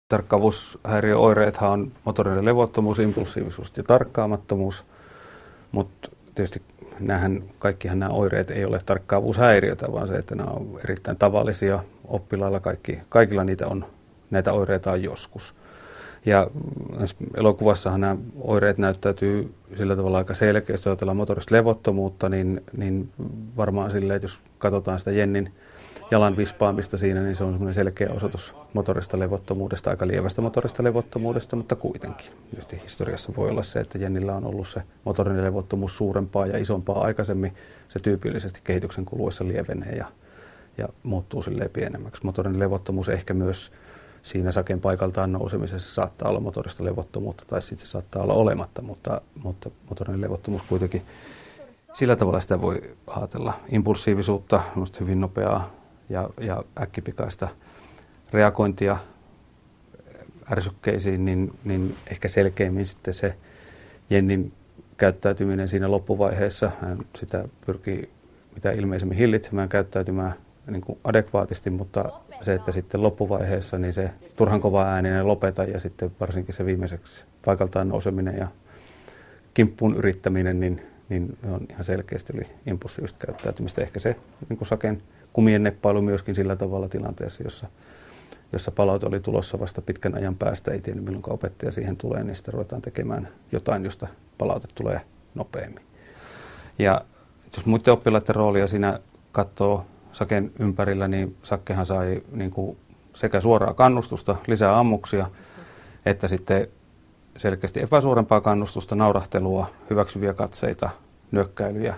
Tarkkaavuushäiriöoireethan on motorinen levottomuus, impulsiivisuus ja tarkkaamattomuus, mutta tietysti kaikkihan nämä oireet ei ole tarkkaavuushäiriötä, vaan se, että nämä on erittäin tavallisia oppilailla. Kaikilla näitä oireita on joskus. Ja elokuvassahan nämä oireet näyttäytyy sillä tavalla aika selkeästi, jos ajatellaan motorista levottomuutta, niin varmaan silleen, että jos katsotaan sitä Jennin jalan vispaamista siinä, niin se on semmoinen selkeä osoitus motorista levottomuudesta, aika lievästä motorista levottomuudesta, mutta kuitenkin. Tietysti historiassa voi olla se, että Jennillä on ollut se motorinen levottomuus suurempaa ja isompaa aikaisemmin. Se tyypillisesti kehityksen kuluessa lievenee ja muuttuu silleen pienemmäksi. Motorinen levottomuus ehkä myös siinä saken paikaltaan nousemisessa saattaa olla motorista levottomuutta tai sitten se saattaa olla olematta, mutta motorinen levottomuus kuitenkin sillä tavalla sitä voi ajatella. Impulsiivisuutta, hyvin nopeaa ja äkkipikaista reagointia ärsykkeisiin, niin ehkä selkeimmin sitten se Jennin käyttäytyminen siinä loppuvaiheessa. Hän sitä pyrkii mitä ilmeisemmin hillitsemään, käyttäytymään niin kuin adekvaatisti, mutta se, että sitten loppuvaiheessa niin se turhan kova ääninen lopeta ja sitten varsinkin se viimeiseksi paikaltaan nouseminen ja kimppuun yrittäminen, niin on ihan selkeästi oli impulsiivista käyttäytymistä. Ehkä se niin kuin saken kumien neppailu myöskin sillä tavalla tilanteessa, jossa palaute oli tulossa vasta pitkän ajan päästä, ei tiennyt milloin opettaja siihen tulee, niin sitten ruvetaan tekemään jotain, josta palaute tulee nopeammin. Ja jos muiden oppilaiden roolia siinä katsoo saken ympärillä, niin sakkehan sai niin kuin sekä suoraa kannustusta, lisää ammuksia, että sitten selkeästi epäsuorempaa kannustusta, naurahtelua, hyväksyviä katseita, nyökkäilyjä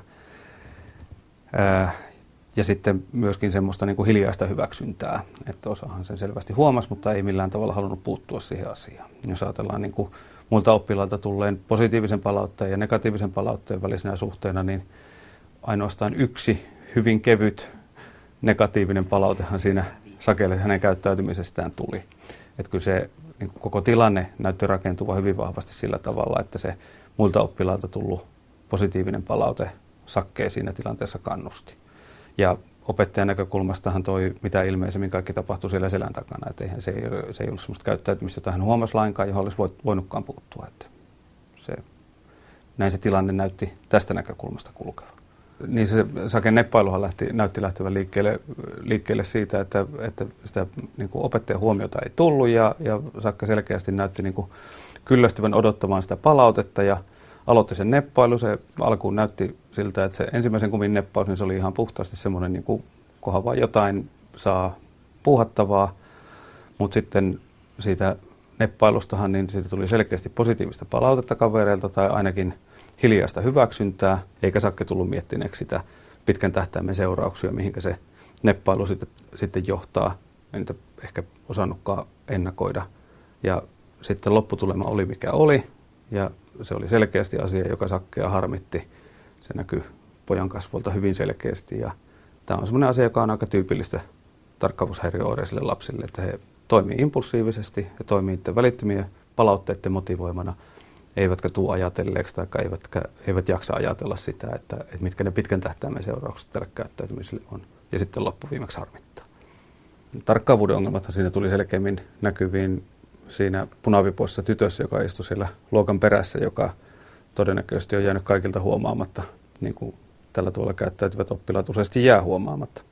ja sitten myöskin semmoista niin kuin hiljaista hyväksyntää, että osahan sen selvästi huomasi, mutta ei millään tavalla halunnut puuttua siihen asiaan. Jos ajatellaan niin kuin muilta oppilailta tulleen positiivisen palautteen ja negatiivisen palautteen välisenä suhteena, niin ainoastaan yksi hyvin kevyt negatiivinen palautehan siinä sakelle hänen käyttäytymisestään tuli. Että kyllä se niin kuin koko tilanne näytti rakentuva hyvin vahvasti sillä tavalla, että se muilta oppilailta tullut positiivinen palaute sakkeen siinä tilanteessa kannusti. Ja opettajan näkökulmastahan toi mitä ilmeisemmin kaikki tapahtui siellä selän takana. Että se ei ollut sellaista käyttäytymistä, jota hän huomasi lainkaan, johon olisi voinutkaan puuttua. Että näin se tilanne näytti tästä näkökulmasta kulkevan. Niin se saken neppailuhan näytti lähtevän liikkeelle siitä, että sitä niin kuin opettajan huomiota ei tullut ja Sakke selkeästi näytti niin kuin kyllästyvän odottamaan sitä palautetta ja aloitti sen neppailu. Se alkuun näytti siltä, että se ensimmäisen kumin neppaus, niin se oli ihan puhtaasti semmoinen, niin kuin kunhan vaan jotain saa puuhattavaa, mutta sitten siitä neppailustahan niin siitä tuli selkeästi positiivista palautetta kavereilta tai ainakin hiljaista hyväksyntää, eikä Sakke tullut miettineeksi sitä pitkän tähtäimen seurauksia, mihinkä se neppailu sitten johtaa. En niitä ehkä osannutkaan ennakoida. Ja sitten lopputulema oli mikä oli, ja se oli selkeästi asia, joka Sakkea harmitti. Se näkyy pojan kasvolta hyvin selkeästi, ja tämä on sellainen asia, joka on aika tyypillistä tarkkaavuushäiriöoireisille lapsille, että he toimii impulsiivisesti, he toimii niiden välittömiä palautteiden motivoimana, eivätkä tule ajatelleeksi tai eivät jaksa ajatella sitä, että mitkä ne pitkän tähtäimen seuraukset tälle käyttäytymiselle on. Ja sitten loppuviimeksi harmittaa. Tarkkaavuuden ongelmathan siinä tuli selkeämmin näkyviin siinä punavipoisessa tytössä, joka istui siellä luokan perässä, joka todennäköisesti on jäänyt kaikilta huomaamatta, niin kuin tällä tavalla käyttäytyvät oppilaat useasti jää huomaamatta.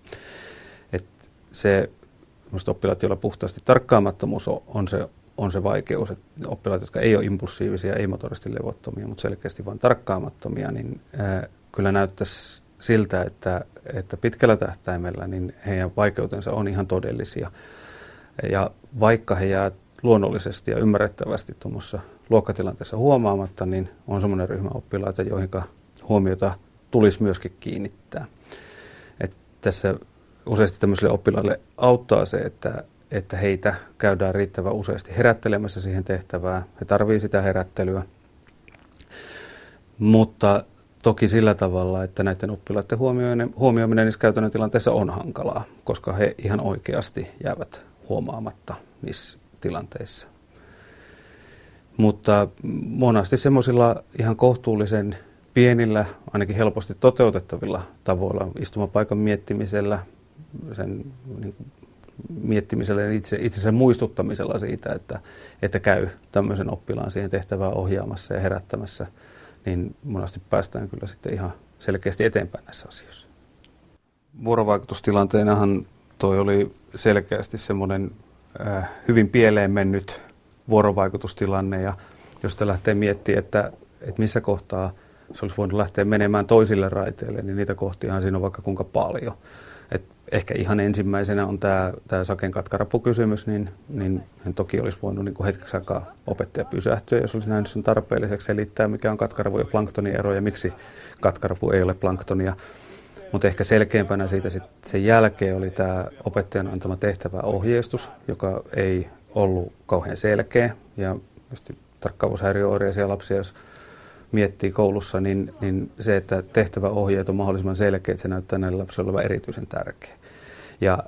Minusta oppilaat, joilla puhtaasti tarkkaamattomuus on se vaikeus, että oppilaat, jotka ei ole impulsiivisia, ei motorisesti levottomia, mutta selkeästi vain tarkkaamattomia, niin kyllä näyttäisi siltä, että pitkällä tähtäimellä niin heidän vaikeutensa on ihan todellisia. Ja vaikka he jää luonnollisesti ja ymmärrettävästi tuommoisessa luokkatilanteessa huomaamatta, niin on semmoinen ryhmä oppilaita, joihin huomiota tulisi myöskin kiinnittää. Et tässä useasti tämmöisille oppilaille auttaa se, että heitä käydään riittävän useasti herättelemässä siihen tehtävään. He tarvitsevat sitä herättelyä. Mutta toki sillä tavalla, että näiden oppilaiden huomioiminen niissä käytännön tilanteissa on hankalaa, koska he ihan oikeasti jäävät huomaamatta niissä tilanteissa. Mutta monasti semmoisilla ihan kohtuullisen pienillä, ainakin helposti toteutettavilla tavoilla, istumapaikan miettimisellä, sen niin miettimisellä ja itsensä muistuttamisella siitä, että käy tämmöisen oppilaan siihen tehtävään ohjaamassa ja herättämässä, niin monesti päästään kyllä sitten ihan selkeästi eteenpäin näissä asioissa. Vuorovaikutustilanteenahan toi oli selkeästi semmoinen hyvin pieleen mennyt vuorovaikutustilanne, ja jos sitä lähtee miettimään, että missä kohtaa se olisi voinut lähteä menemään toisille raiteille, niin niitä kohtiahan siinä on vaikka kuinka paljon. Et ehkä ihan ensimmäisenä on tämä Saken katkarapukysymys, niin hän toki olisi voinut niin kuin hetkeksi aikaa opettaja pysähtyä, jos olisi nähnyt sen tarpeelliseksi selittää, mikä on katkarapu ja planktonin ero ja miksi katkarapu ei ole planktonia. Mutta ehkä selkeämpänä siitä sen jälkeen oli tämä opettajan antama tehtävä ohjeistus, joka ei ollut kauhean selkeä. Ja tarkkaavuushäiriöoireisia lapsia, jos miettii koulussa, niin se, että tehtäväohjeet on mahdollisimman selkeät, se näyttää näille lapsille olevan erityisen tärkeä. Ja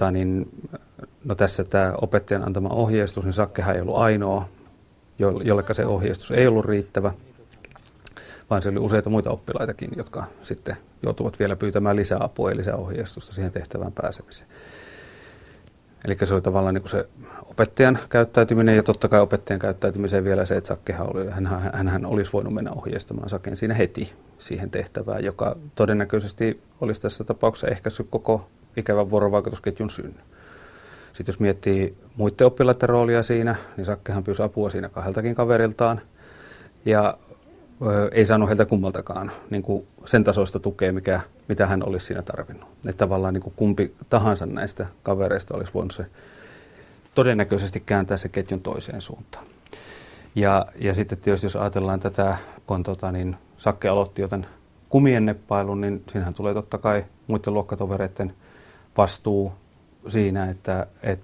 no tässä tämä opettajan antama ohjeistus, niin Sakkehan ei ollut ainoa, jolleka se ohjeistus ei ollut riittävä, vaan se oli useita muita oppilaitakin, jotka sitten joutuvat vielä pyytämään lisää apua ja lisää ohjeistusta siihen tehtävään pääsemiseen. Eli se oli tavallaan niin kuin se opettajan käyttäytyminen, ja totta kai opettajan käyttäytymiseen vielä se, että hänhän olisi voinut mennä ohjeistamaan Saken siinä heti siihen tehtävään, joka todennäköisesti olisi tässä tapauksessa ehkäissyt koko ikävän vuorovaikutusketjun synnyn. Sitten jos miettii muiden oppilaiden roolia siinä, niin Sakkehan pyysi apua siinä 2 kaveriltaan, ja ei saanut heiltä kummaltakaan niin kuin sen tasoista tukea, mitä hän olisi siinä tarvinnut. Että tavallaan niin kuin kumpi tahansa näistä kavereista olisi voinut se todennäköisesti kääntää se ketjun toiseen suuntaan. Ja sitten tietysti jos ajatellaan tätä, kun Sakke aloitti jo tämän kumien neppailun, niin siinähän tulee totta kai muiden luokkatovereiden vastuu siinä, että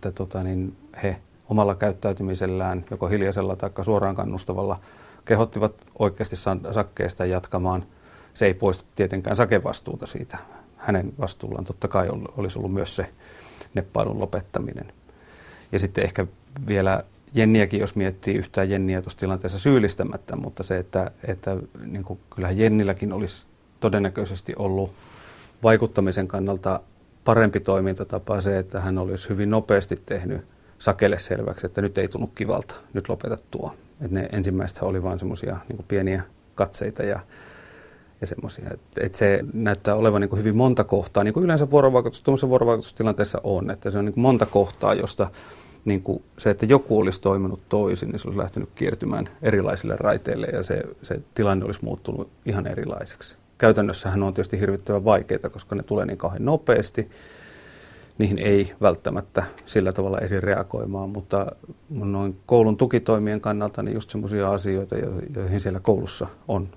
he omalla käyttäytymisellään, joko hiljaisella tai suoraan kannustavalla, kehottivat oikeasti Sakkeesta jatkamaan. Se ei poista tietenkään Saken vastuuta siitä. Hänen vastuullaan totta kai olisi ollut myös se neppailun lopettaminen. Ja sitten ehkä vielä Jenniäkin, jos miettii yhtään Jenniä tuossa tilanteessa syyllistämättä, mutta se, että niin kuin kyllähän Jennilläkin olisi todennäköisesti ollut vaikuttamisen kannalta parempi toimintatapa se, että hän olisi hyvin nopeasti tehnyt Sakelle selväksi, että nyt ei tunnu kivalta, nyt lopeta tuo. Että ne ensimmäiset oli vain semmoisia niin pieniä katseita ja semmoisia. Että se näyttää olevan niin kuin hyvin monta kohtaa, niin kuin yleensä vuorovaikutustilanteessa on, että se on niin kuin monta kohtaa, josta niin kuin se, että joku olisi toiminut toisin, niin se olisi lähtenyt kiertymään erilaisille raiteille ja se tilanne olisi muuttunut ihan erilaiseksi. Käytännössähän on tietysti hirvittävän vaikeita, koska ne tulee niin kauhean nopeasti. Niihin ei välttämättä sillä tavalla ehdi reagoimaan, mutta noin koulun tukitoimien kannalta niin just semmoisia asioita, joihin siellä koulussa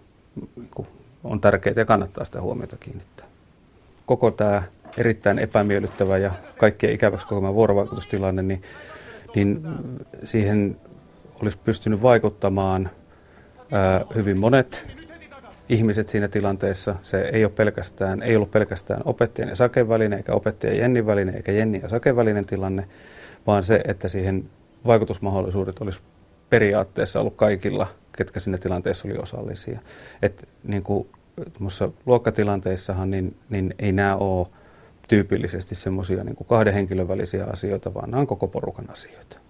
on tärkeää ja kannattaa sitä huomiota kiinnittää. Koko tämä erittäin epämiellyttävä ja kaikkien ikäväksi kokemaan vuorovaikutustilanne, niin siihen olisi pystynyt vaikuttamaan hyvin monet ihmiset siinä tilanteessa. Se ei ollut pelkästään opettajan ja Saken välinen, eikä opettajan ja Jennin välinen, eikä Jennin ja Saken välinen tilanne, vaan se, että siihen vaikutusmahdollisuudet olisi periaatteessa ollut kaikilla, ketkä siinä tilanteessa oli osallisia. Että niin kuin luokkatilanteissahan niin ei nämä ole tyypillisesti semmoisia niin kuin 2 henkilön välisiä asioita, vaan nämä on koko porukan asioita.